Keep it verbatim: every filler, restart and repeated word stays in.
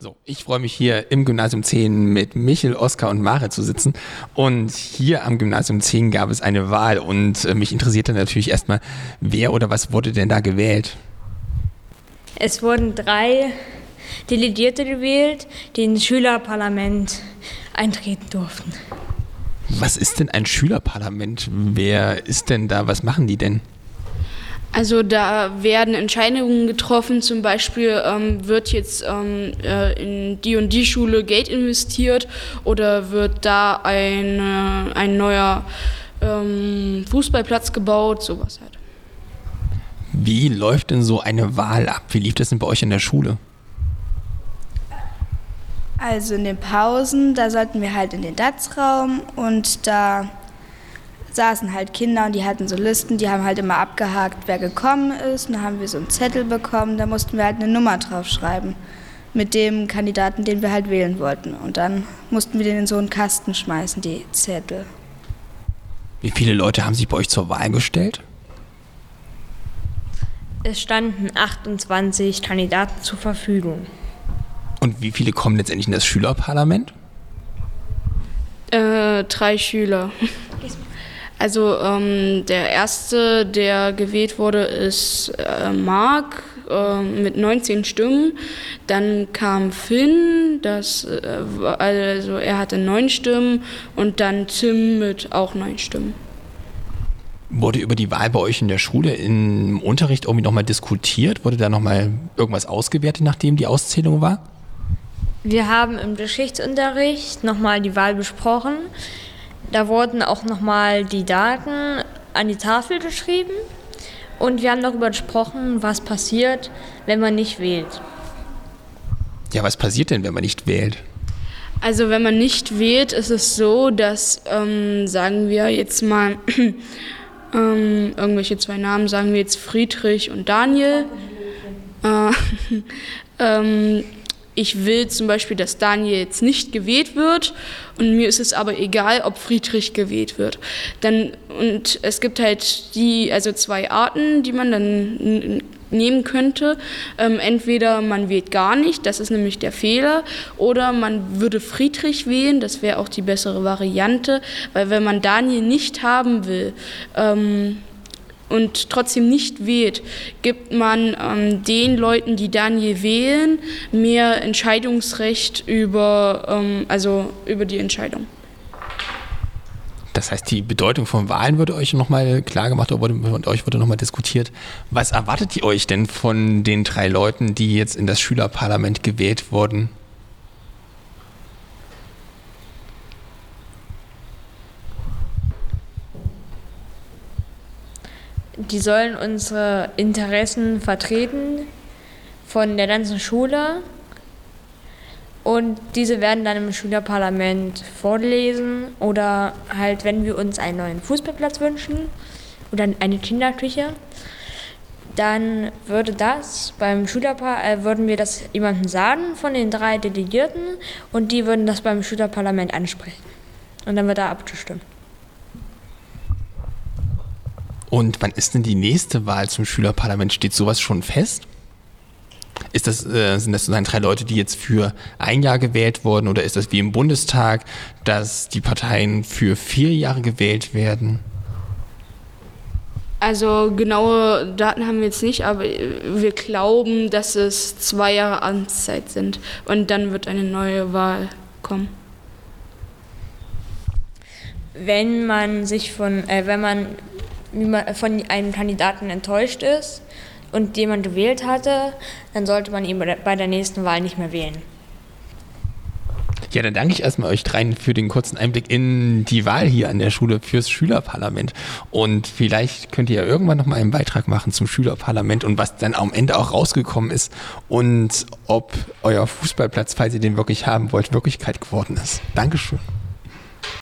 So, ich freue mich hier im Gymnasium zehn mit Michel, Oskar und Mare zu sitzen. Und hier am Gymnasium zehn gab es eine Wahl und äh, mich interessierte natürlich erstmal, wer oder was wurde denn da gewählt? Es wurden drei Delegierte gewählt, die ins Schülerparlament eintreten durften. Was ist denn ein Schülerparlament? Wer ist denn da? Was machen die denn? Also da werden Entscheidungen getroffen, zum Beispiel ähm, wird jetzt ähm, äh, in die und die Schule Geld investiert oder wird da ein, äh, ein neuer ähm, Fußballplatz gebaut, sowas halt. Wie läuft denn so eine Wahl ab? Wie lief das denn bei euch in der Schule? Also in den Pausen, da sollten wir halt in den D A Z-Raum und da saßen halt Kinder und die hatten so Listen, die haben halt immer abgehakt, wer gekommen ist. Und dann haben wir so einen Zettel bekommen, da mussten wir halt eine Nummer draufschreiben mit dem Kandidaten, den wir halt wählen wollten. Und dann mussten wir den in so einen Kasten schmeißen, die Zettel. Wie viele Leute haben sich bei euch zur Wahl gestellt? Es standen achtundzwanzig Kandidaten zur Verfügung. Und wie viele kommen letztendlich in das Schülerparlament? Äh, drei Schüler. Also ähm, der erste, der gewählt wurde, ist äh, Marc äh, mit neunzehn Stimmen. Dann kam Finn, das, äh, also er hatte neun Stimmen. Und dann Tim mit auch neun Stimmen. Wurde über die Wahl bei euch in der Schule im Unterricht irgendwie nochmal diskutiert? Wurde da nochmal irgendwas ausgewertet, nachdem die Auszählung war? Wir haben im Geschichtsunterricht nochmal die Wahl besprochen. Da wurden auch nochmal die Daten an die Tafel geschrieben und wir haben darüber gesprochen, was passiert, wenn man nicht wählt. Ja, was passiert denn, wenn man nicht wählt? Also wenn man nicht wählt, ist es so, dass, ähm, sagen wir jetzt mal, ähm, irgendwelche zwei Namen, sagen wir jetzt Friedrich und Daniel. Äh, ähm, Ich will zum Beispiel, dass Daniel jetzt nicht gewählt wird und mir ist es aber egal, ob Friedrich gewählt wird. Dann, und es gibt halt die, also zwei Arten, die man dann n- nehmen könnte. Ähm, entweder man wählt gar nicht, das ist nämlich der Fehler, oder man würde Friedrich wählen, das wäre auch die bessere Variante, weil wenn man Daniel nicht haben will, ähm, und trotzdem nicht wählt, gibt man ähm, den Leuten, die Daniel wählen, mehr Entscheidungsrecht über, ähm, also über die Entscheidung. Das heißt, die Bedeutung von Wahlen wurde euch nochmal klar gemacht oder wurde, mit euch wurde nochmal diskutiert. Was erwartet ihr euch denn von den drei Leuten, die jetzt in das Schülerparlament gewählt wurden? Die sollen unsere Interessen vertreten von der ganzen Schule und diese werden dann im Schülerparlament vorlesen oder halt, wenn wir uns einen neuen Fußballplatz wünschen oder eine Kinderküche, dann würde das beim Schülerpar- äh, würden wir das jemandem sagen von den drei Delegierten und die würden das beim Schülerparlament ansprechen und dann wird da abgestimmt. Und wann ist denn die nächste Wahl zum Schülerparlament? Steht sowas schon fest? Ist das, äh, sind das dann drei Leute, die jetzt für ein Jahr gewählt wurden oder ist das wie im Bundestag, dass die Parteien für vier Jahre gewählt werden? Also genaue Daten haben wir jetzt nicht, aber wir glauben, dass es zwei Jahre Amtszeit sind und dann wird eine neue Wahl kommen. Wenn man sich von, äh, wenn man von einem Kandidaten enttäuscht ist und jemand gewählt hatte, dann sollte man ihn bei der nächsten Wahl nicht mehr wählen. Ja, dann danke ich erstmal euch dreien für den kurzen Einblick in die Wahl hier an der Schule fürs Schülerparlament. Und vielleicht könnt ihr ja irgendwann nochmal einen Beitrag machen zum Schülerparlament und was dann am Ende auch rausgekommen ist und ob euer Fußballplatz, falls ihr den wirklich haben wollt, Wirklichkeit geworden ist. Dankeschön.